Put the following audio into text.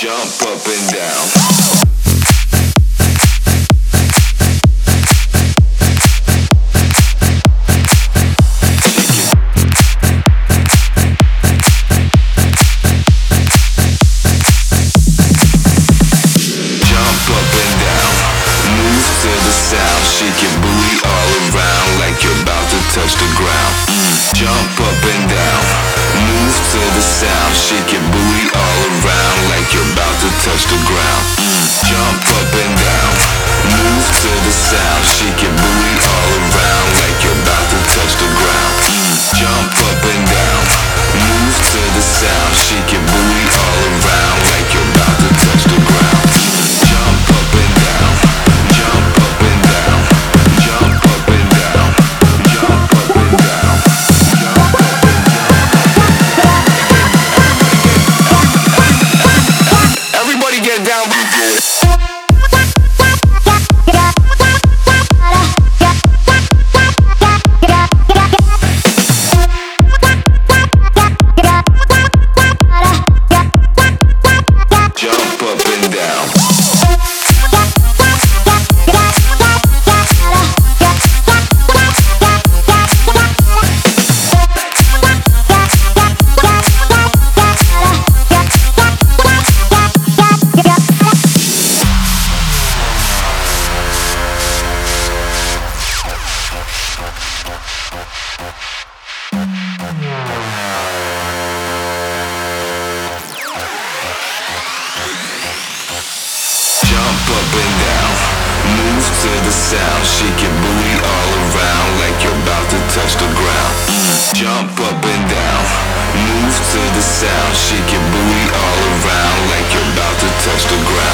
Jump up and down. Shake your booty all around like you're about to touch the ground. Jump up and down, move to the sound. Shake your booty all around like you're about to touch the ground. Jump up and down, move to the sound. Shake your booty all around like you're about to touch the ground. Jump up and down, move to the sound. Shake your booty all around like you're about to touch the ground. Jump up and down, jump up and down. Jump up and down, jump up and down, jump up and down. Everybody get down. Jump up and down. Jump up and down, move to the sound. Shake your booty all around like you're about to touch the ground. Jump up and down, move to the sound. Shake your booty all around like you're about to touch the ground.